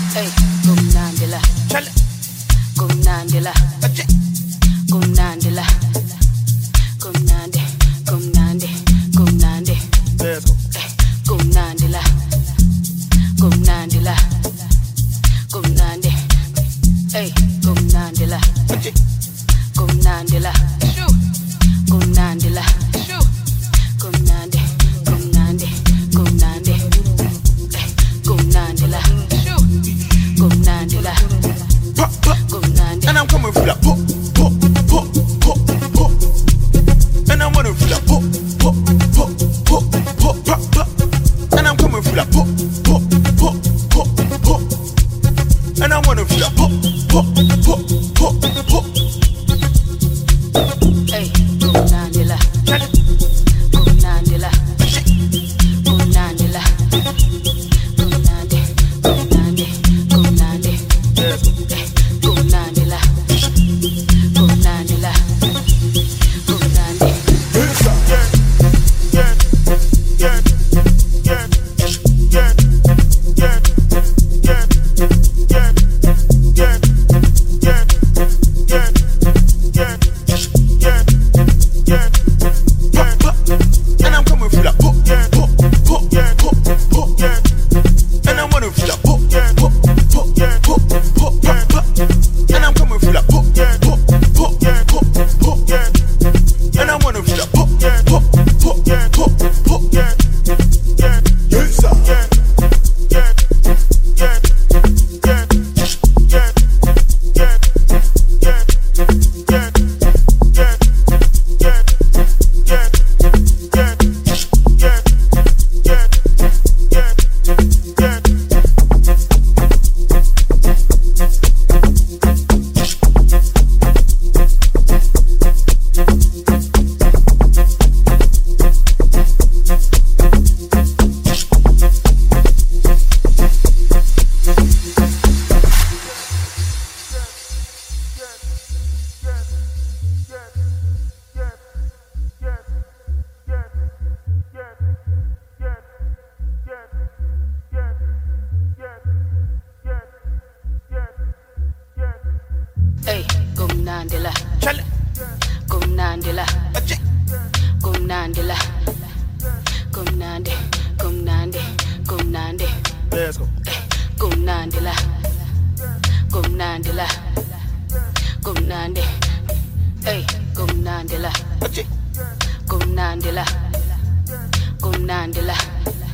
Hey, kumnandila. Chale. Kumnandila. Ache. Kumnandila. Kumnandi. Kumnandi. Kumnandi. Let's go. Hey, kumnandila. Kumnandila. Kumnandi. Hey, kumnandila. Ache. Kumnandila. Shoo. Kumnandila. Shoo. Kumnandi. Kumnandi. Kumnandi. Hey, kumnandila. Shoo. Kumnandila. Pop, pop. Kumnandi. And I'm coming for that pop, pop, pop, pop, pop. And I'm running for that pop, pop, pop, pop, pop, pop, pop. And I'm coming for that pop, pop, pop, pop, pop. And I'm running for that pop, pop, pop, pop, pop. Hey, kumnandila. Chale. Kumnandila. Ache. Kumnandila. Kumnandi. Kumnandi. Kumnandi. Let's go. Hey, kumnandila. Kumnandila. Kumnandi. Pop, pop. And I'm coming for that pop, pop, pop, pop, pop. And I'm running for that pop, pop, pop, pop, pop, pop, pop. And I'm coming for that pop, pop, pop, pop, pop. And I'm running for that pop, pop, pop, pop, pop. Yes, sir. Hey, kumnandila. Chale. Kumnandila. Ache. Kumnandila. Kumnandi. Kumnandi. Kumnandi. Let's go. Hey, kumnandila. Kumnandila. Kumnandi. Hey, kumnandila. Ache. Kumnandila. Kumnandila.